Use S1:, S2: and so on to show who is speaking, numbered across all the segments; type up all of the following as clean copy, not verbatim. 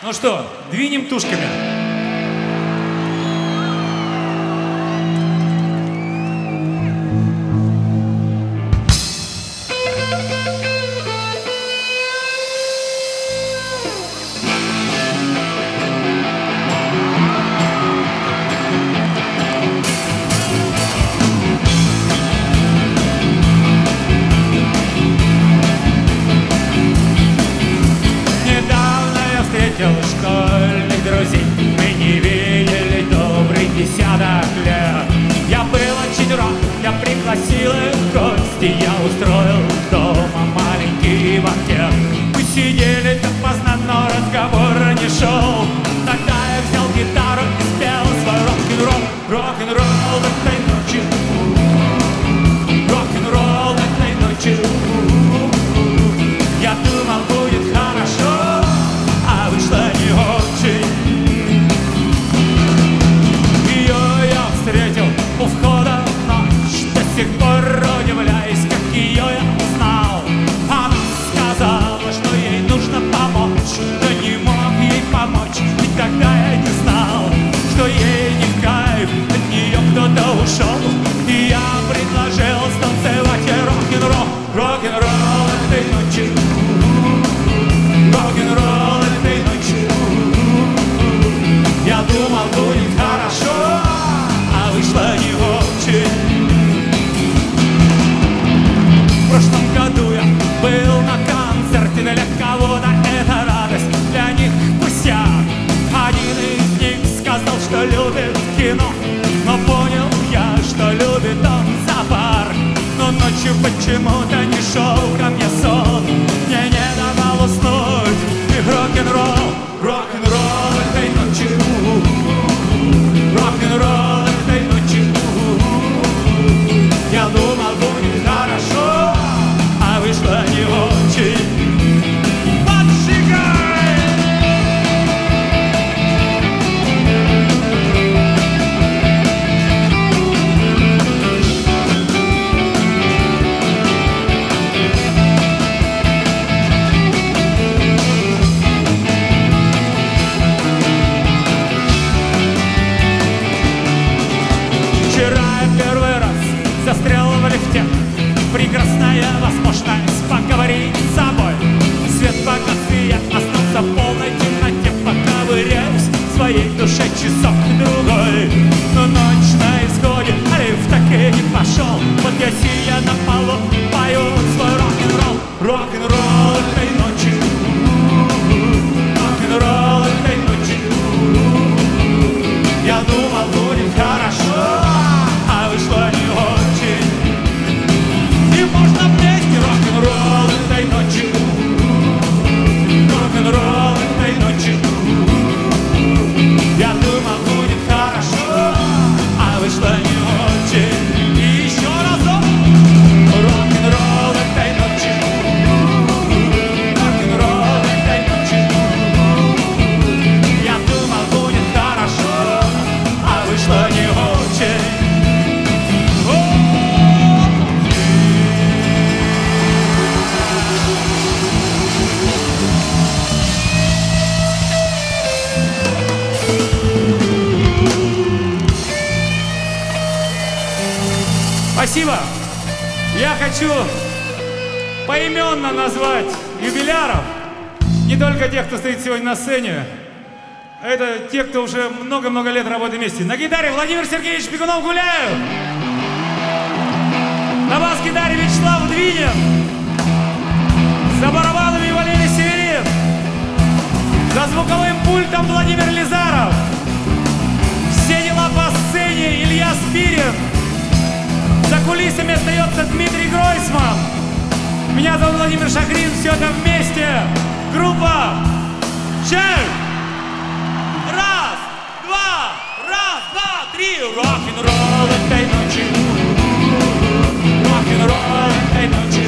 S1: Ну что, двинем тушками.
S2: Школьных друзей мы не видели добрый десяток лет. Я был очень рад, я пригласил их в гости. Я устроил дома маленький банкет. Мы сидели допоздна, но разговор не шел. Тогда я взял гитару и спел свой рок-н-ролл. Рок-н-ролл этой ночи, рок-н-ролл этой ночи. Я думал, будет хорошо, а вышло не очень. Ее я встретил у входа в ночь. До сих пор удивляюсь, как ее я узнал. Она сказала, что ей нужно помочь, но не мог ей помочь. И тогда я не знал, что ей не в кайф, от нее кто-то ушел. И я предложил станцевать ей рок-н-ролл. Рок-н-ролл этой ночи, рок-н-ролл этой ночи. Я думал, будет хорошо, а вышло не очень. В прошлом году я был на концерте. Для кого-то это радость, для них пустяк. Один из них сказал, что любит кино, но понял я, что любит он зоопарк. Но ночью почему-то не шел ко мне сон, мне не давал уснуть. И рок-н-ролл, рок-н-ролл этой ночи, рок-н-ролл этой ночи. Я думал, будет хорошо, а вышло не очень. Застрял в лифте, прекрасная возможность поговорить с собой. Свет погас, и я остался в полной темноте, пока ковыряюсь в своей душе часок-другой. Но ночь на исходе, а лифт так и не пошел. Вот я сидя на полу, пою свой рок-н-ролл. Рок-н-ролл этой ночи, рок-н-ролл этой ночи. Я думал, будет хорошо, а вышло не очень. И можно вместе рок-н-ролл этой ночи, рок-н-ролл этой ночи. Я думал, будет хорошо, а вышло не очень. И еще разок. Рок-н-ролл этой ночи, рок-н-ролл этой ночи. Я думал, будет хорошо, а вышло не очень.
S1: Спасибо. Я хочу поименно назвать юбиляров. Не только тех, кто стоит сегодня на сцене. Это те, кто уже много-много лет работает вместе. На гитаре Владимир Сергеевич Бегунов-Гуляев. На бас-гитаре Вячеслав Двинин. За барабанами Валерий Северин. За звуковым пультом Владимир Лизаров. Все дела по сцене Илья Спирин. За кулисами остается Дмитрий Гройсман. Меня зовут Владимир Шахрин. Все это вместе. Группа Чайф. Раз, два, три.
S2: Рок-н-ролл этой ночи, рок-н-ролл этой ночи.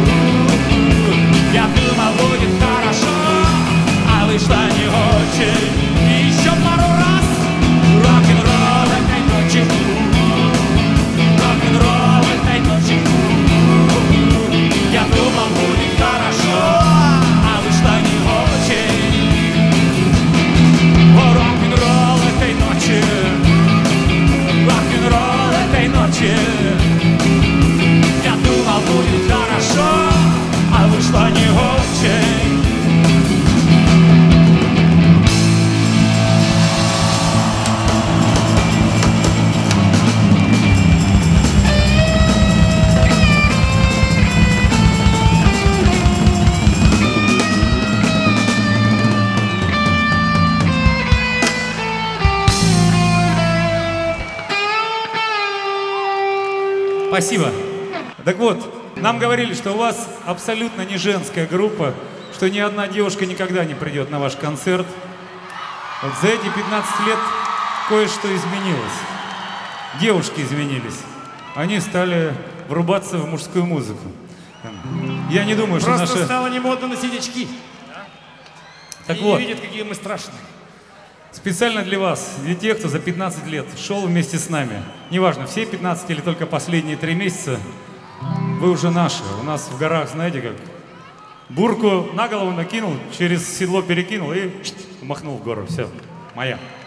S2: Я думал, будет хорошо, а вышло не очень. И еще пару раз. Рок-н-ролл этой ночи, рок-н-ролл этой ночи. Я думал, будет хорошо, а вышло не очень.
S1: Спасибо. Так вот, нам говорили, что у вас абсолютно не женская группа, что ни одна девушка никогда не придет на ваш концерт. Вот за эти 15 лет кое-что изменилось. Девушки изменились. Они стали врубаться в мужскую музыку. Я не думаю, что
S2: Просто
S1: наши...
S2: стало не модно носить очки.
S1: Так
S2: И
S1: вот.
S2: не видят, какие мы страшные.
S1: Специально для вас, для тех, кто за 15 лет шел вместе с нами. Неважно, все 15 или только последние 3 месяца, вы уже наши. У нас в горах, знаете как, бурку на голову накинул, через седло перекинул и махнул в гору. Все, моя.